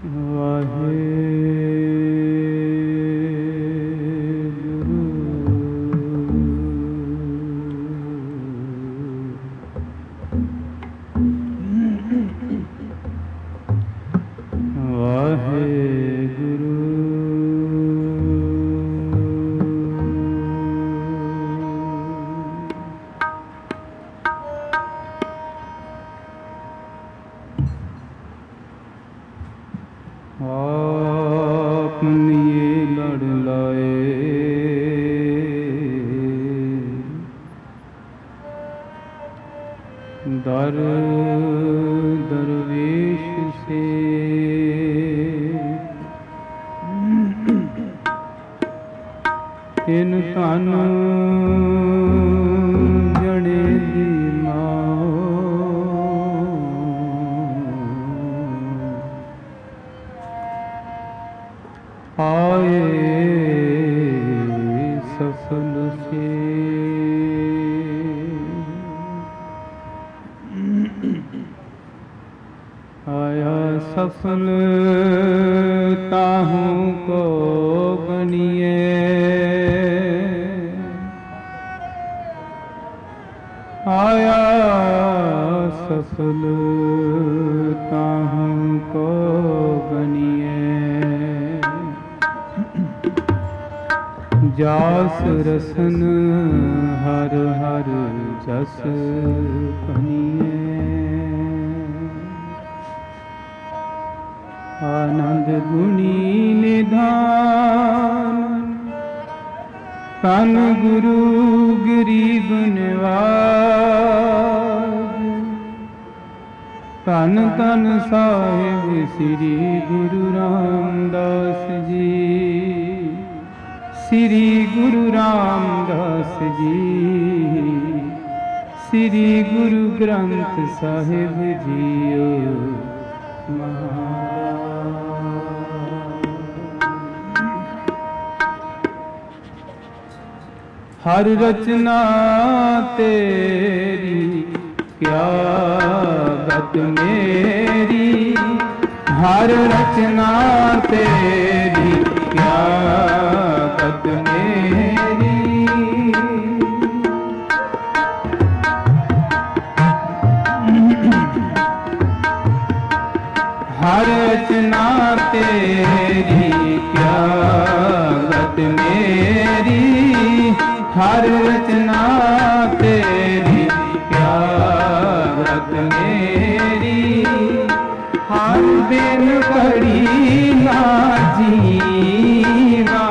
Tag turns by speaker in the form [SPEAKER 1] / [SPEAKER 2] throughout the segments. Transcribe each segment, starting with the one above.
[SPEAKER 1] दरवेश से इन तन जड़े दी आए सफल से आया सफल ताहू को बनिए आया सफल ताहू को बनिए जास रसन हर हर जस बनिए आनंद गुणी निधान तन गुरु गरीब निवाज तन तन साहिब श्री गुरु रामदास जी श्री गुरु रामदास जी श्री गुरु ग्रंथ साहिब जीओ हर रचना तेरी क्या गत मेरी हर रचना तेरी क्या गत मेरी हर रचना तेरी क्या गत मेरी हर रचना तेरी क्या गत मेरी हर दिन पड़ी ना जीवा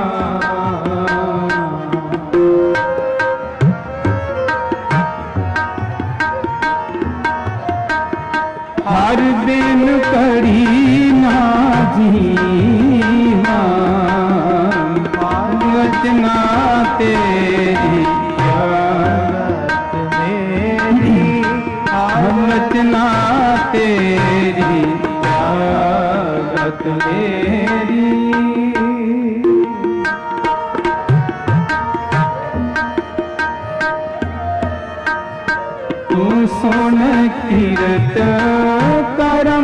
[SPEAKER 1] हर दिन पड़ी ना जीवा रचना तेरी क्या गत मेरी रचना तेरी क्या गत मेरी तू सुन कीरत करम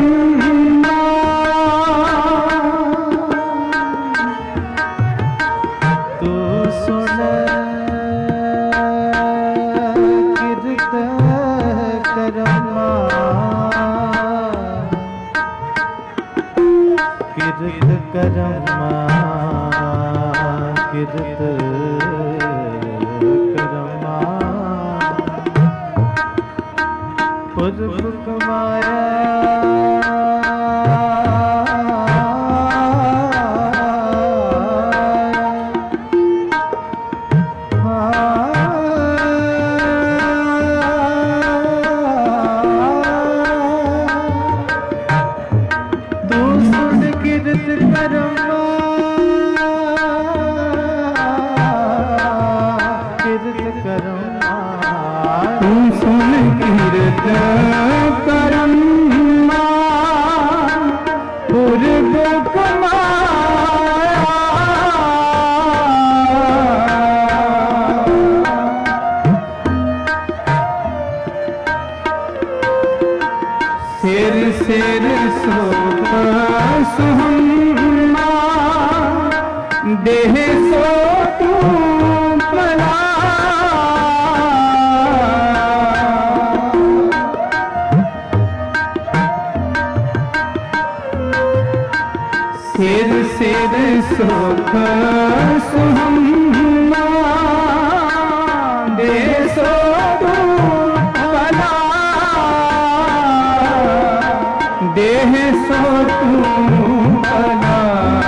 [SPEAKER 1] सिर सोख सुहम्मा देह सो तू भला सिर सिर सुख सुहम्मा देह सो तू भला देह सो तू भला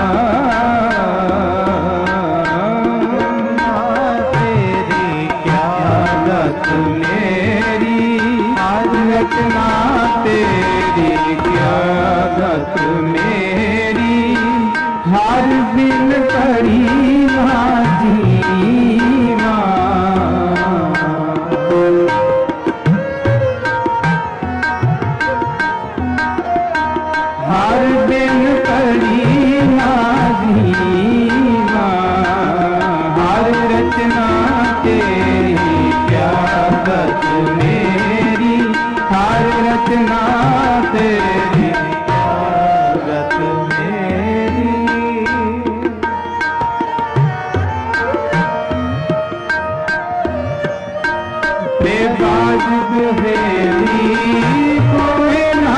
[SPEAKER 1] तेरी क्या गत मेरी आज रचना तेरी क्या गत मेरी हर बिन करी ना जीवा हर दिन करी ना जीवा हर रचना तेरी क्या गत मेरी हर रचना तेरी क्या गत मेरी बेवाजिब हेली कोई ना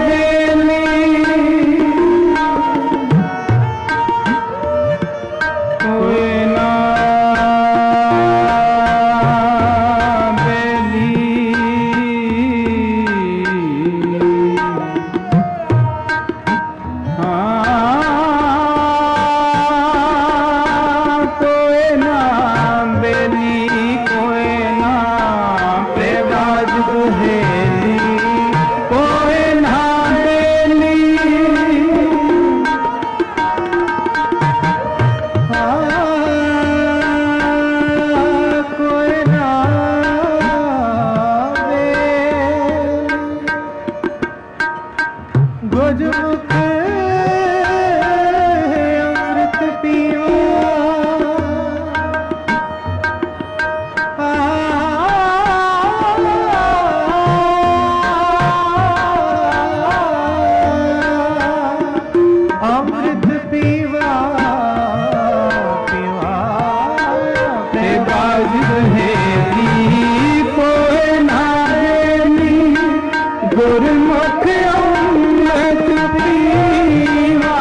[SPEAKER 1] गुरमुख अमृत पीवा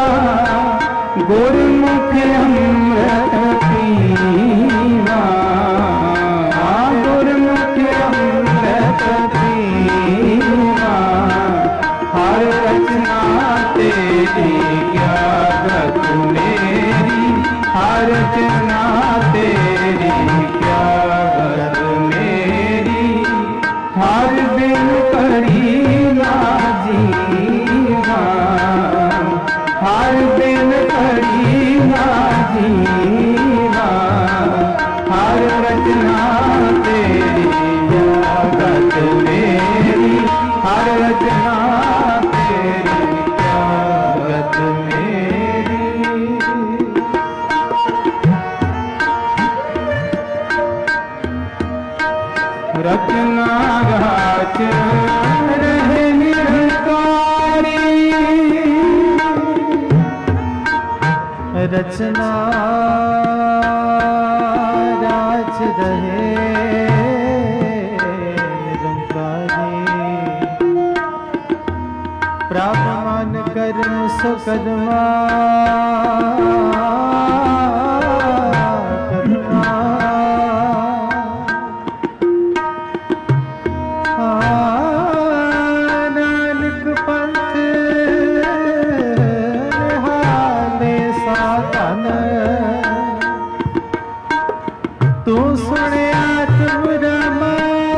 [SPEAKER 1] गुरमुख अमृत पीवा गुरमुख अमृत पीवा हर रचना तेरी क्या गत मेरी हर रचना तेरी क्या गत मेरी हर दिन करी ना जीवा हर दिन करी ना जीवा हर रचना तेरी जगत मेरी हर रचना तेरी जगत मेरी रचना राज रहे निरंकारी रचना राज रहे निरंकारी प्रावमान कर्म सुकदमा तू सुने आत्मरमा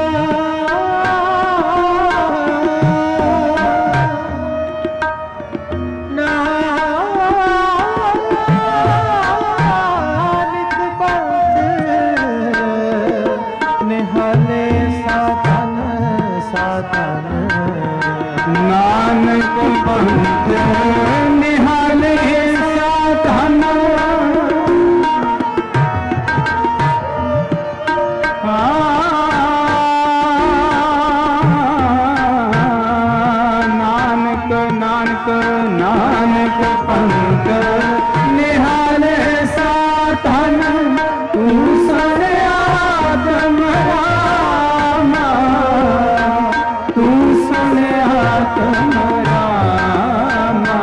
[SPEAKER 1] नानक पंथ निहाले साधन साधन नानक पंथ निहाले साधन नानक नानक पंक निहाले साधन तू सुन आत्म रामा तू सुन आत्म रामा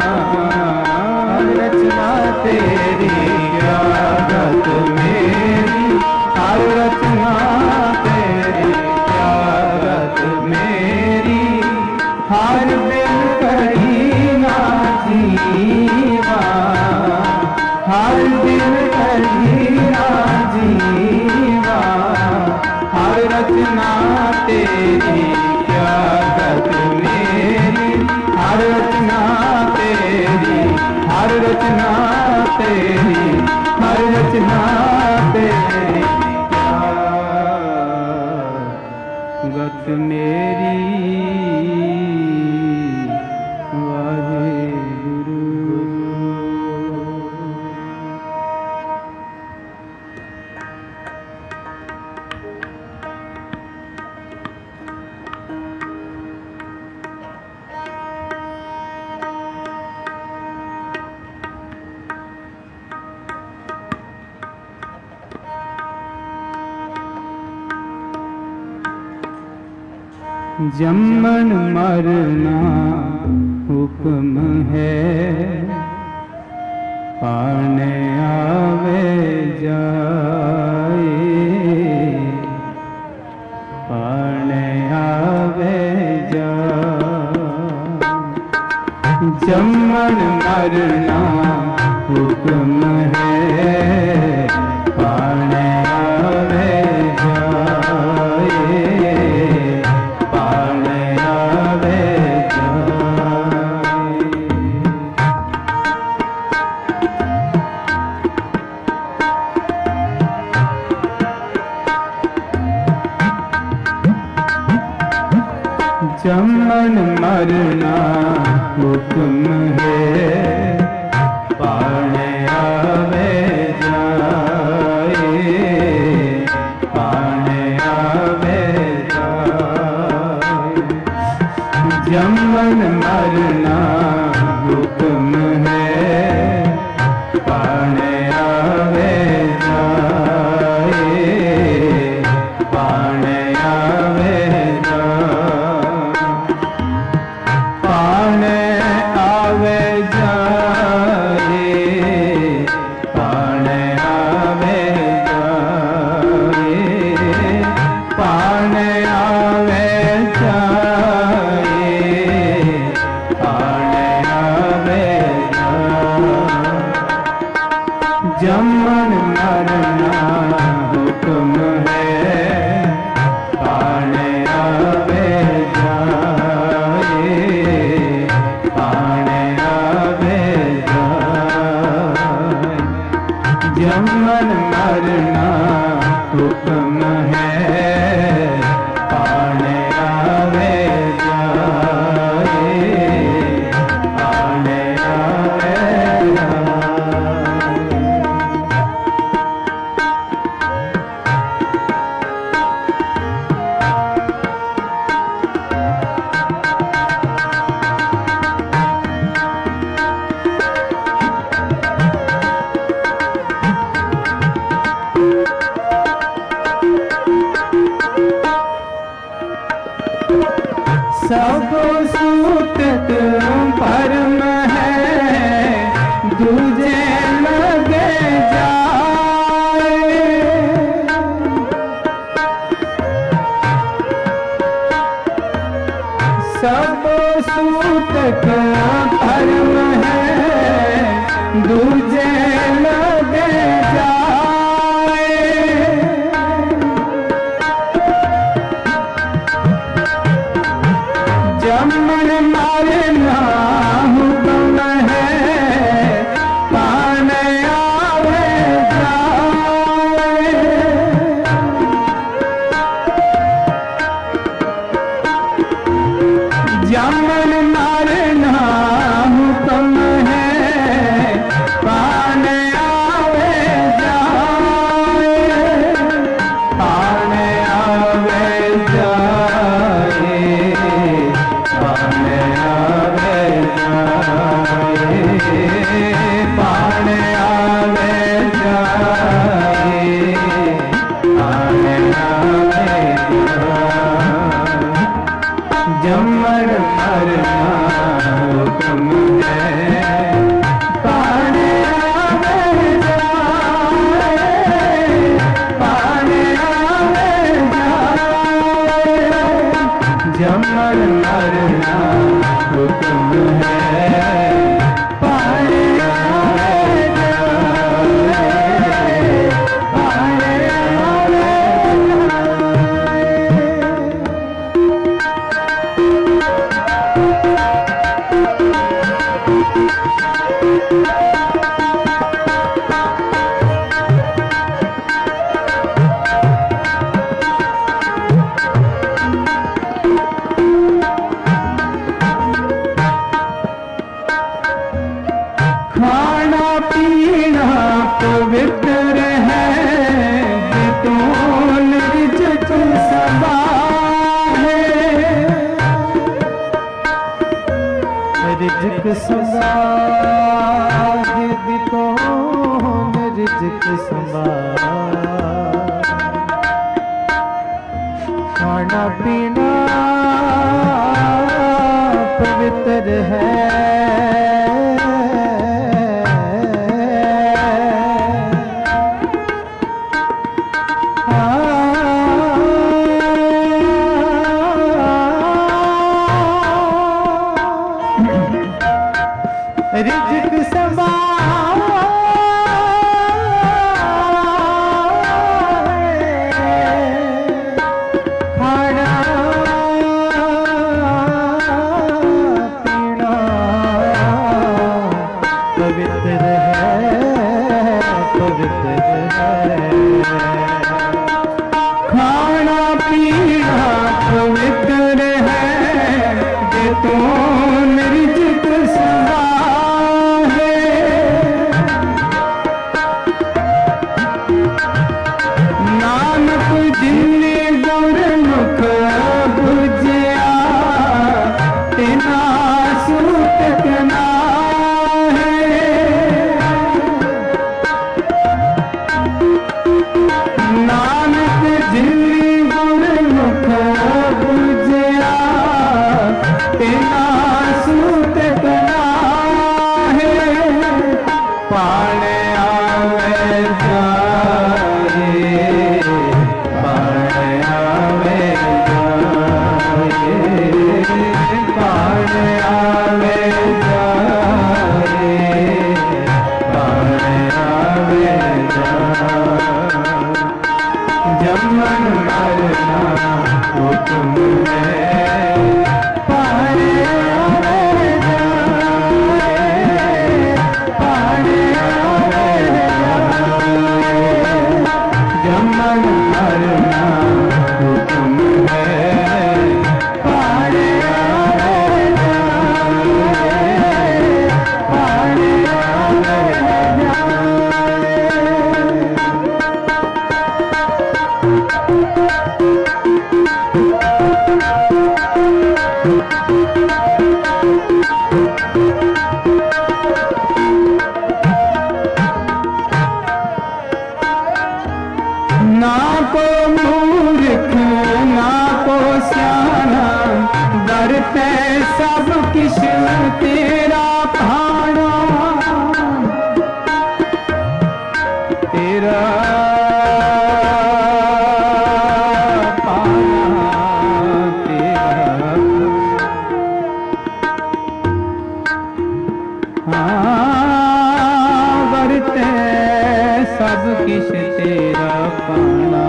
[SPEAKER 1] रचना तेरी आदत मेरी हर रचना तेरी आदत मेरी हर बिन करी ना जीवा हर बिन करी ना जीवा हर रचना तेरी आदत मेरी हर रचना तेरी हर रचना तेरी हर रचना तेरी गत मेरी वाहे गुरु। जमन मरना हुक्म है पाने आवे जाए पाने आवे जाए जमन मरना हुक्म है पाने आवे जाए जमन मरना हुक्म है पाने आवे जाए पाने आवे जाए जमन मरना हुक्म है पाने आवे जाए पाने आवे जमन मरना हुक्म है पाने आवे जाए पाने आवे जाए जमन मरना हुक्म है पाने आवे जाए पाने आवे सब सूतत परम है दूजे लगे जाए सब सूतत परम है दूजे लगे जाए जमन मरना हुक्म है पाने आवे जाए जमन मरना हुक्म है पाने आवे रिजक संभाल दी तो रिजक संभाल खाना पीना पवित्र है रिजक संभाल खाना पीना पवित्र है पवित्र है खाना पीना पवित्र है जे तू रिजक संभाल नानक जिन्ने गुरमुख बुझिया तेना सूत कना है नानक जिन्ने गुरमुख बुझिया तेना सूत कना है पाण आवे जाए पाण आवे जाए पाण आवे जाए पाण आवे जाए जमन मरना हुक्म है पाण आवे जाए पाण आवे जाए जमन मरना हुक्म है पाण आवे जाए पाण आवे जाए ना को मूर्ख ना को स्याना बरते सब किश तेरा भाना तेरा पाना तेरा बरते सब किश तेरा पाना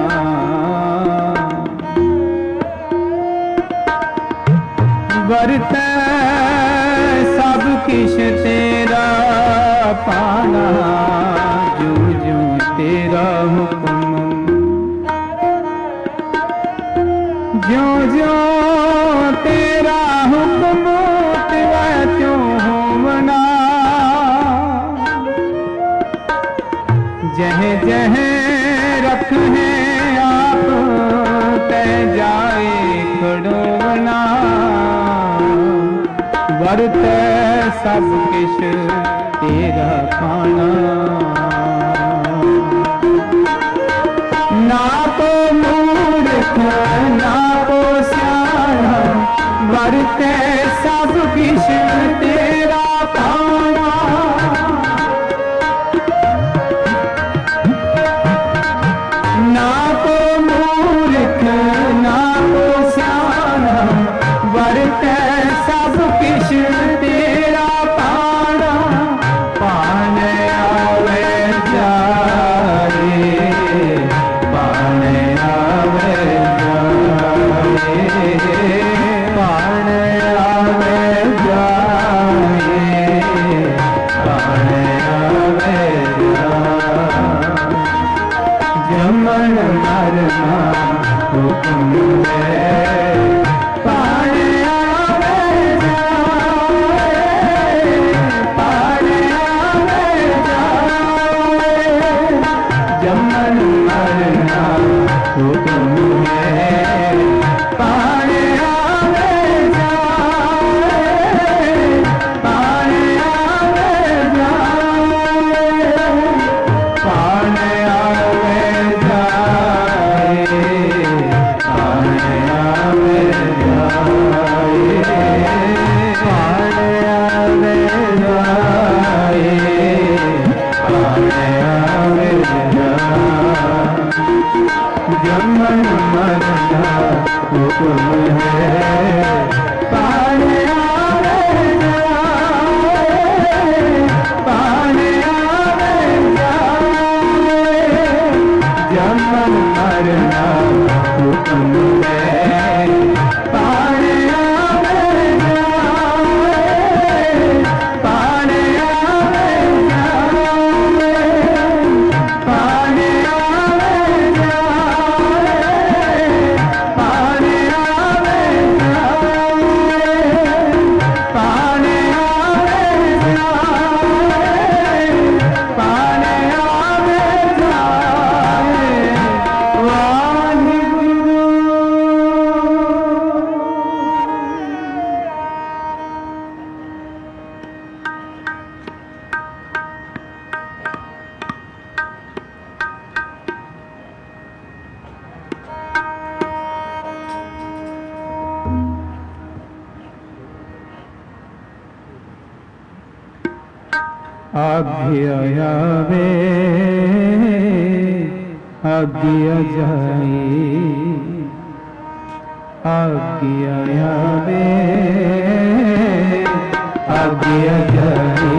[SPEAKER 1] बरते सब किश तेरा पाना जो जो तेरा हुक्म जो जो तेरा हुक्म तेरा क्यों होना जह जह रख है आप तय जाए खड़ोना वर्त सब किश तेरा पाना ना को मूर्ख ना को स्याना वर्त सब किश तेरा पाना ना को मूर्ख ना को स्याना वर्त सब किश तेरा पाना पाण आवे जाए पाण आवे जाए पाण आवे जाए पाण आवे जाए जमन मरना हुक्म है पाण आवे जाए पाण आवे जाए जमन मरना हुक्म है पाण आवे जाए आज्ञा आवे आज्ञा जाए, आज्ञा आवे आज्ञा जाए,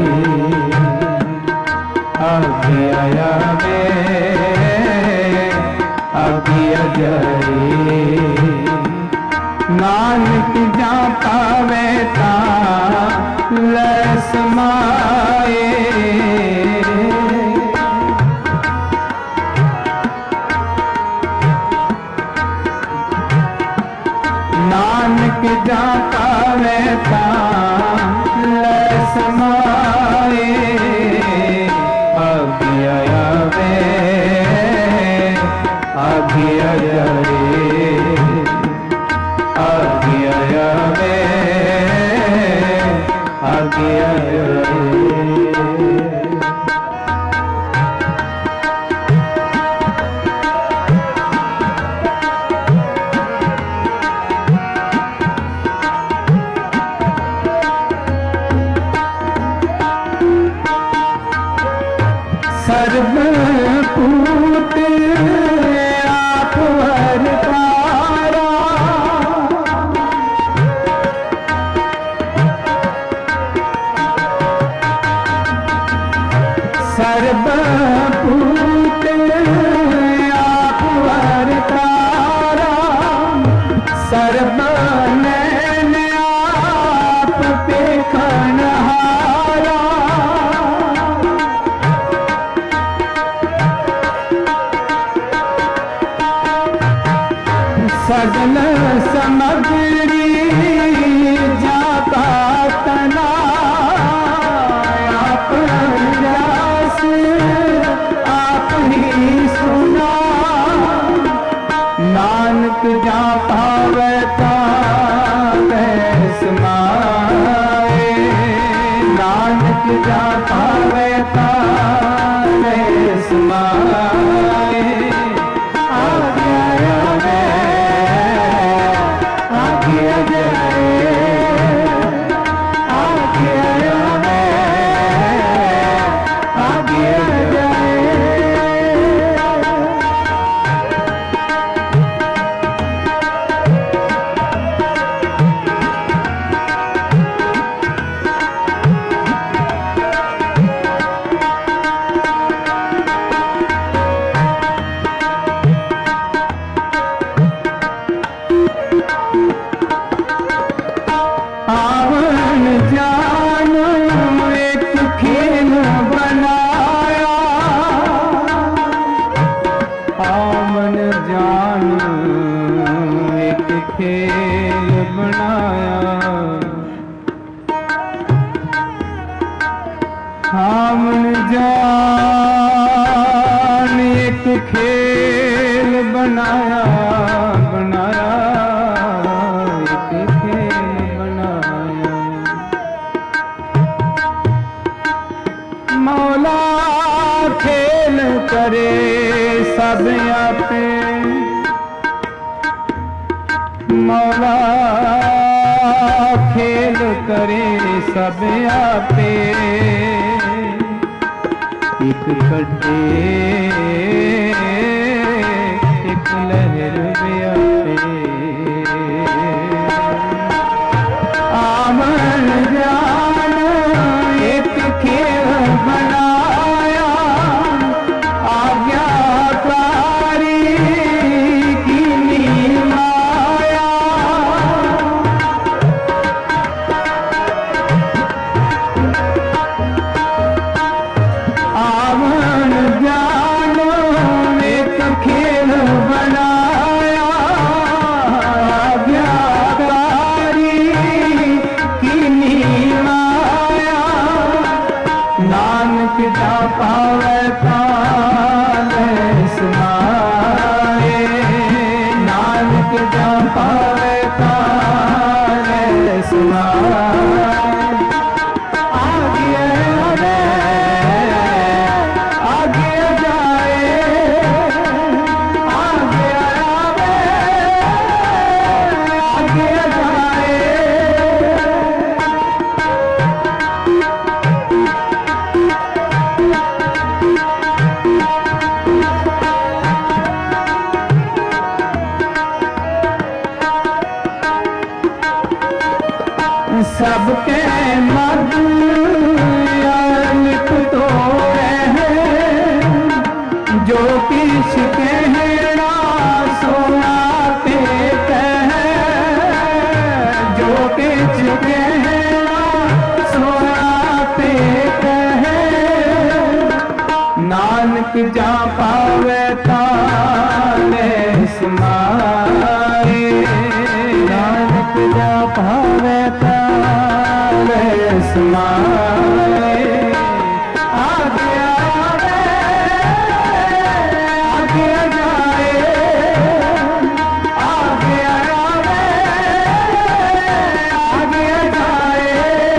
[SPEAKER 1] आज्ञा आवे आज्ञा जाए। नानक जा पावे ता लस माए, नानक जा पावे ता लस माए। आज्ञा आवे आज्ञा जाए, आज्ञा आवे आज्ञा जाए। सर्वभूत आप हरतारा, सर्वभूत आप हरतारा, सर्वनैन आप देखनहारा। सगल समग्री जाता तना, आप रस आप ही सुना। नानक जा पावे ता लस माए, नानक जा पावे ता लस माए। आज्ञा आवे आज्ञा जाए, आज्ञा आवे आज्ञा जाए। आवन जान एक खेल बनाया, आवन जान एक खेल बनाया। आवन जान एक खेल बनाया, बनाया एक खेल बनाया। मौला खेल करे सब आपे, मौला खेल करे सब आपे। एक कटे एक लहर व्यापे, आवन जान एक खेल बनाया। आज्ञाकारी की माया, आवन जान एक खेल बनाया। आज्ञाकारी की माया, नानक जा पावे ता लस माए, नानक जा पावे ता लस माए। आज्ञा आवे आज्ञा जाए, आज्ञा आवे आज्ञा जाए। जा पावे ताले समाए, नानक जा पावे ताले समाए। आगे आवे आगे जाए, आगे आवे आगे जाए,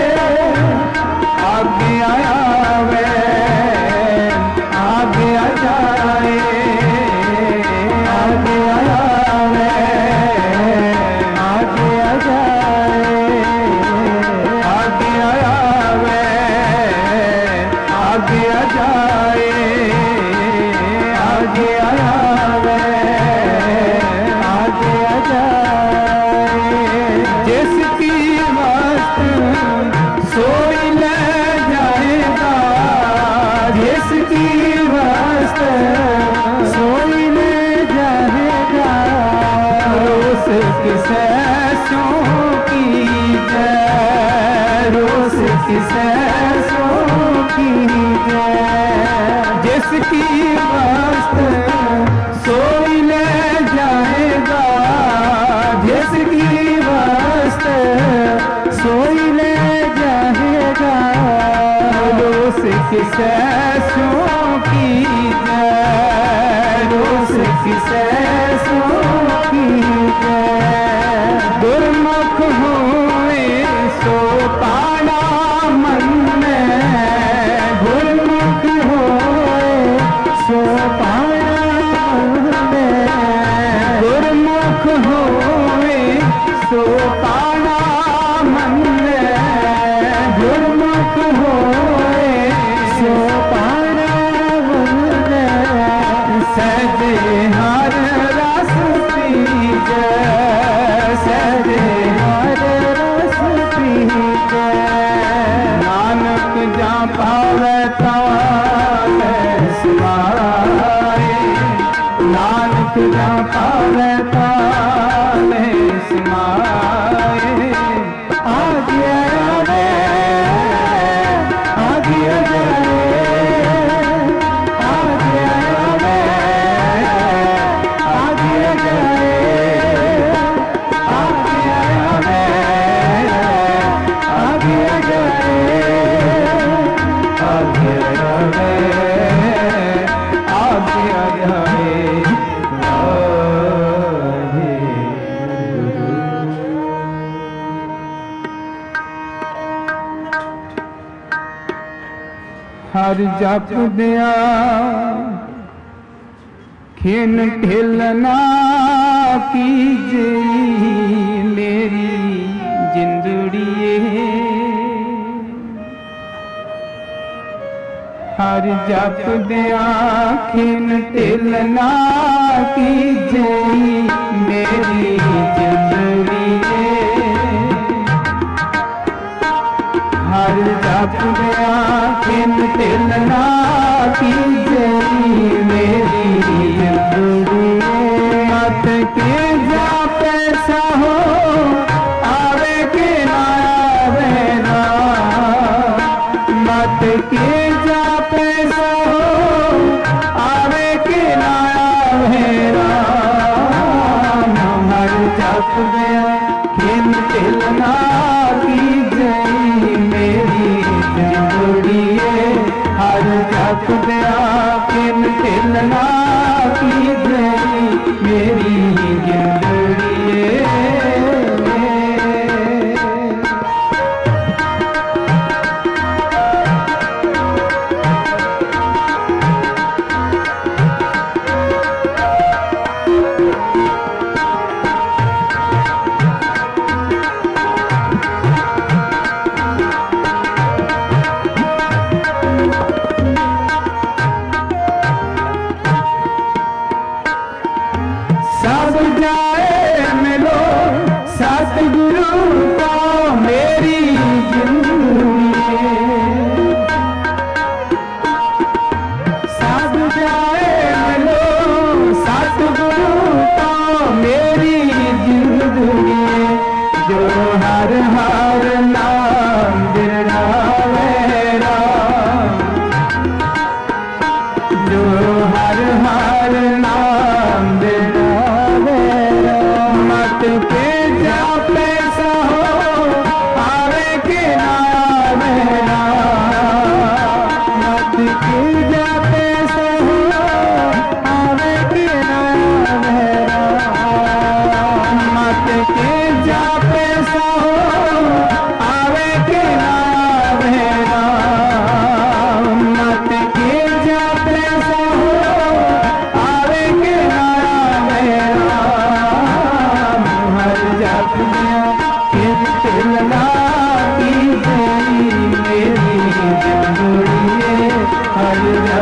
[SPEAKER 1] आगे आवे आगे जाए, आगे आवे आगे जाए, आगे आवे आगे जाए, आगे आवे आगे जाए। जिसकी मस्त सोई ले जाएगा, जिसकी मस्त सोई ले जाएगा, रोस किसे सो की जय, रोस किसे सो की जय। जिसकी मस्त सोई ले जाएगा, जिसकी मस्त सोई ले जाएगा, रोस किसे सो की जय, रोस किसे सो की जय। गुरमुख हुए सो पाना मन में, गुरमुख हुए सो पाना मन में, गुरमुख हुए सो पाना मन में, गुरमुख हुए सो पाना मन में। सहजे हर रस पीजे, सहजे हर रस पीजे, नानक जा पावे ताले समाए, नानक जा पावे ताले समाए। आगे आवे आगे जाए, आगे आवे आगे जाए, आगे आवे आगे जाए, आगे आवे आगे जाए। हर जप दिया खिन ढिलना कीजे, मेरी जिंदड़िए हर जप दिया खिन ढिलना कीजे, मेरी जिंदड़िए हर जप दिया खिन ढिलना कीजे, मेरी जिंदड़िए। मत के जा पैसा हो आवे के ना आवे ना, मत के जा पैसा हो आवे के ना आवे ना। हर जप दिया खिन ढिलना कीजे, मेरी जिंदड़िए हर जप दिया खिन ढिलना कीजे, मेरी जिंदड़िए।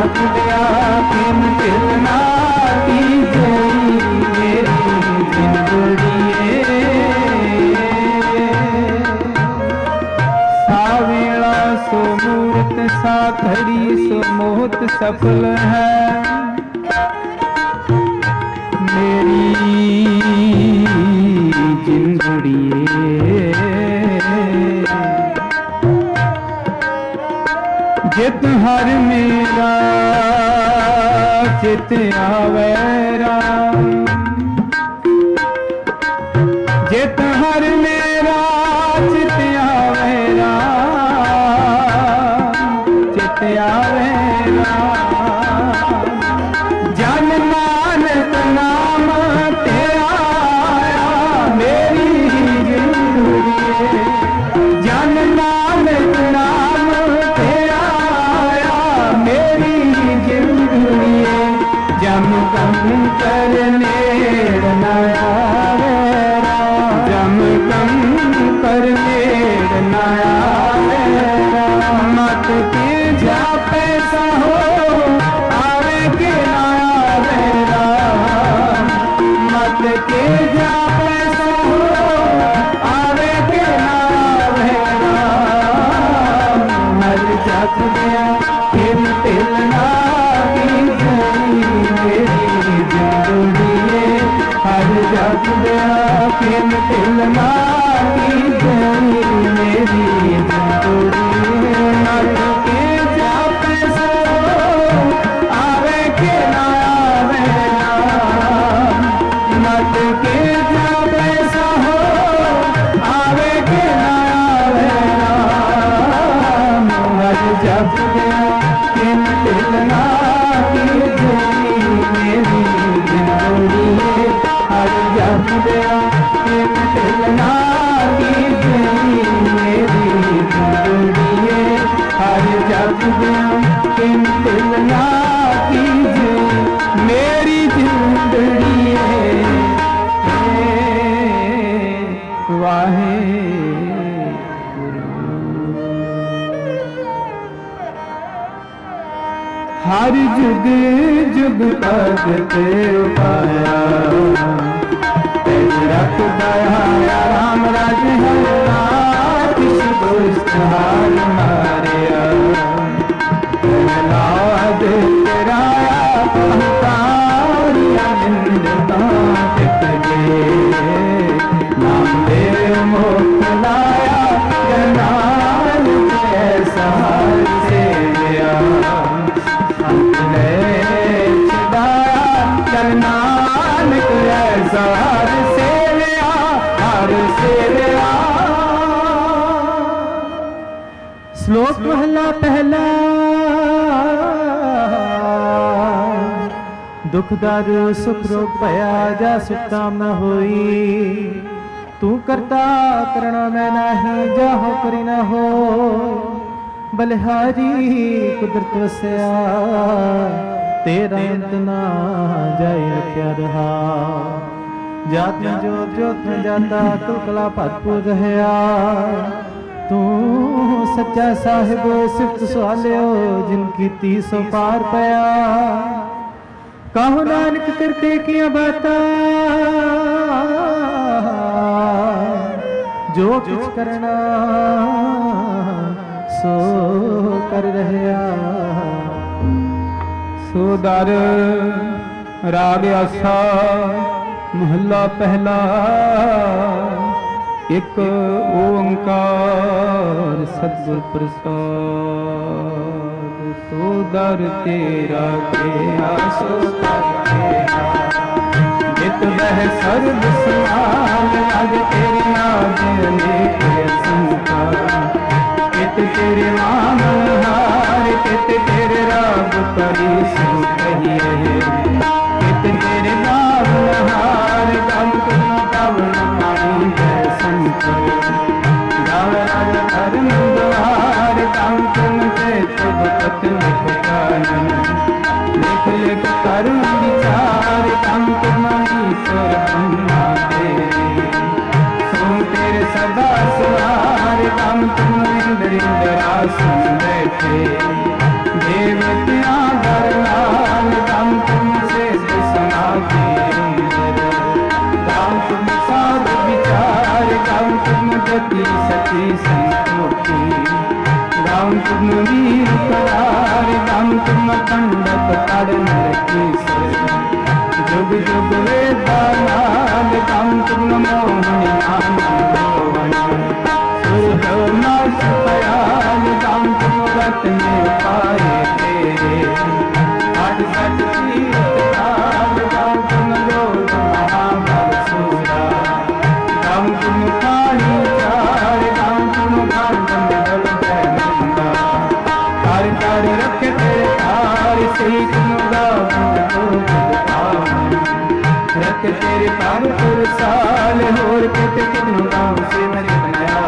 [SPEAKER 1] जप दिया किन तिलना की जई मेरी जिंदड़िए। सावेला सो मूर्त सा खड़ी सो मोहत सफल है मेरी जिंदड़िए। जित हर मेरा चित आवेरा जित हर मेरा चित आवेरा चित आवेरा। जन नानक नाम तेरा मेरी जिंदड़िए। जन नानक नाम तेरा मेरी जिंदड़िए। जम कम करने नया जम कम करने नया मत के जा पैसा हो आवे के नया मेरा। मत के जा पैसा हो आवे के नया मेरा। मर जप गया किन तिलना की जई मेरी जिंदड़िए। हर जप गया किन तिलना की जई मेरी जिंदड़िए। मत के जा पैसा आवे के नया मेरा। मत के जा पैसा हो आवे के नया मेरा। मर जप गया किन तिलना की जई मेरी जिंदड़िए। हर जप गया किन तिलना की जई मेरी जिंदड़िए। हर जप गया किन तिलना की जई मेरी जिंदड़िए। वाहे हर जुग जुग भगते पाया रख दया राम राज हल्ला किस दुष्ट हार मारिया। प्रहलाद तेराया अवतारिया निंदता टिक गए। नाम देव मोक्ष लाया जनाल ऐसा से गया। नानक ऐसा हर सेवया हर सेवया। श्लोक पहला पहला दुख दारू सुख रोग भया जा सुख काम न होई। तू करता करण में नाही जाहो करी न हो। बलिहारी कुदरत वसया तेरा अंत ना जाए रखा रहा। जात में जोत जोत में जाता तू कला भरपूर रहया। तू सच्चा साहिब सिफ्त सुहालियो जिनकी 300 पार पया। कहो नानक करते किया बाता जो कुछ करना सो कर रहया। सोदर राग आसा महला पहला। एक ओंकार सतगुर प्रसाद। सोदर तेरा के आसो जित वह सर्व समान। आज तेरी नाज अनेक संसार। कित तेरे नाम हार कित तेरे राग परी सु कहिए। कित तेरे नाम हार गम तुम कवन पानी है संकर। गाव राज धर्म द्वार गम तुम से शुभ पत लिख कानन। लिख लिख करुण विचार गम तुम ईश्वर ब्रह्मा देवी। तुम तेरे सदा सुहार गम तुम इंद्र इंद्रासन बैठे। देवतियाँ की संतोषी। राम तुम वीर करार, राम तुम पंडित कर नर की सर। जुग जुग वेदा नाद, राम तुम मोहन आनंद मोहन। सुर नाश पयाल, राम तुम रत्न पाए तेरे। आठ सच तीर्थ काल, राम तुम योग महाबल सूरा। राम तुम काली चार, राम तुम भांडन बल जयनंदा। तार तार रखे तेरे तार, श्री तुम गावन रख तेरे पाग पुरसाल। होर कित कितनु गाँव से मेरे बनाया।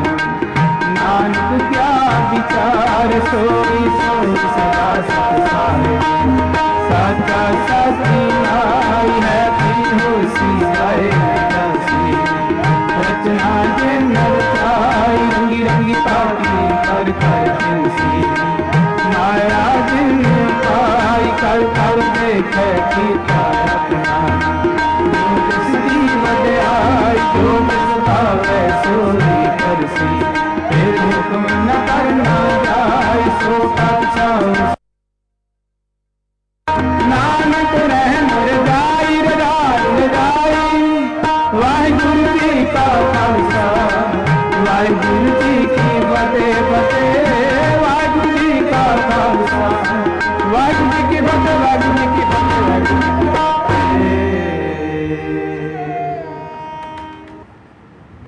[SPEAKER 1] नानक क्या विचार, सोई सोई सदा सतसारे। साचा साची नाई है, फिर होसी जाए दासी। रचना जिन रचाई, रंगी रंगी पापी कर कर जिनसी। माया जिन पाई, कर कर देखे किया अपना। जो भावे सोई करसी, फिर हुक्म न करना जाए। सो का